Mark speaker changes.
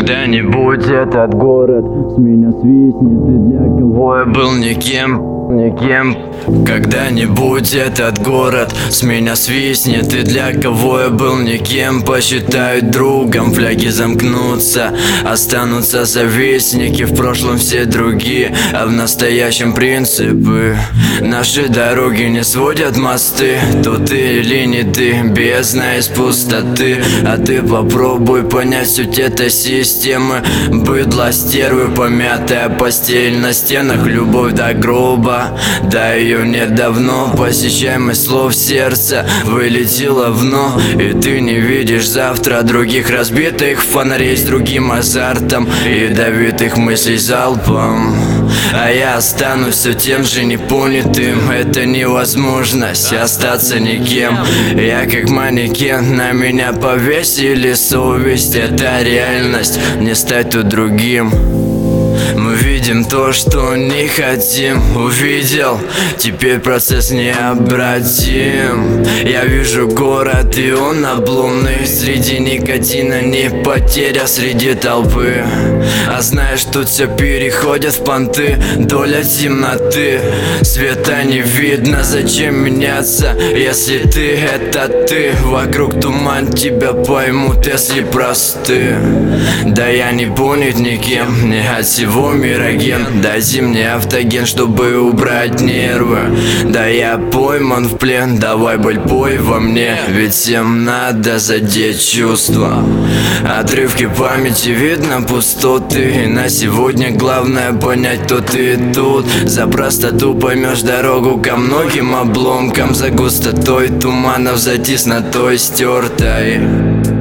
Speaker 1: Когда-нибудь этот город с меня свистнет, и для кого я был никем. Когда-нибудь этот город с меня свистнет, и для кого я был никем. Посчитают другом, фляги замкнутся, останутся завистники. В прошлом все другие, а в настоящем принципы. Наши дороги не сводят мосты, то ты или не ты, бездна из пустоты. А ты попробуй понять суть этой системы. Быдло, стервы, помятая постель на стенах, любовь до гроба. Да ее нет давно, посещаемость слов сердца вылетела в дно. И ты не видишь завтра других разбитых фонарей с другим азартом и давит мыслей залпом. А я останусь все тем же непонятым. Это невозможность остаться никем. Я как манекен, на меня повесили совесть. Это реальность, не стать тут другим. Мы видим то, что не хотим. Увидел, теперь процесс необратим. Я вижу город, и он обломный. Среди никотина не потеря среди толпы. А знаешь, тут все переходит в понты. Доля темноты, света не видно. Зачем меняться, если ты это ты? Вокруг туман, тебя поймут, если просты. Да я не понят никем, не от всего мира ген. Дайте мне автоген, чтобы убрать нервы. Да я пойман в плен, давай боль пой во мне. Ведь всем надо задеть чувства. Отрывки памяти, видно пустоты. И на сегодня главное понять, кто ты тут. За простоту поймешь дорогу ко многим обломкам. За густотой туманов, за теснотой стертой.